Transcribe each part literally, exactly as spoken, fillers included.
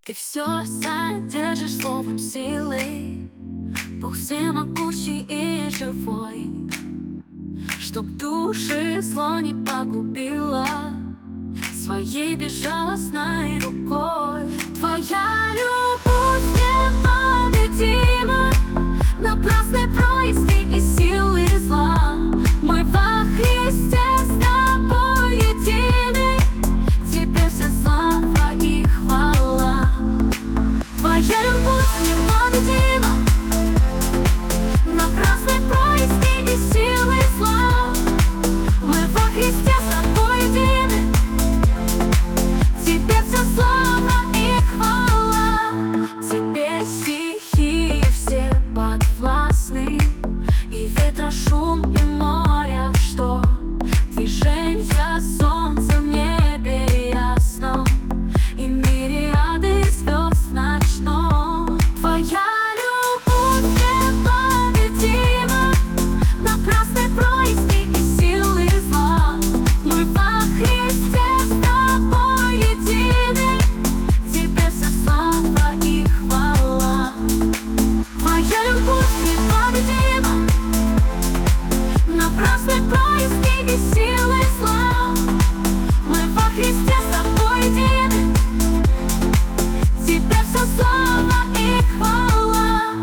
Ты все содержишь словом силы, Бог всемогущий и живой, чтоб души зло не погубило своей безжалостной рукой. Твоя любовь непобедима, напрасны происки и силы зла. Мы во Христе с тобой едины, тебе вся слава и хвала. Твоя любовь непобедима, напрасны происки и силы зла. Мы во Христе с тобой едины, тебе вся слава и хвала. Тебе стихии все подвластны, и ветра шум, и моря что, движенья солнца в небе ясном, и мириады звезд в ночном. Твоя любовь непобедима, напрасны происки и силы зла. Мы во Христе с тобой едины, тебе вся слава и хвала. Твоя любовь непобедима, напрасны происки и силы зла. Мы во Христе с тобой едины, тебе вся слава и хвала.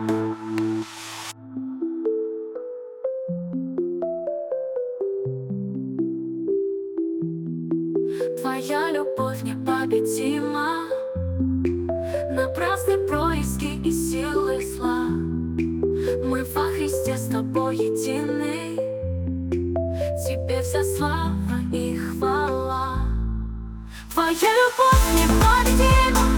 Твоя любовь непобедима, напрасны происки и силы зла. Мы во Христе с тобой едины, тебе вся слава и хвала. Твоя любовь непобедима,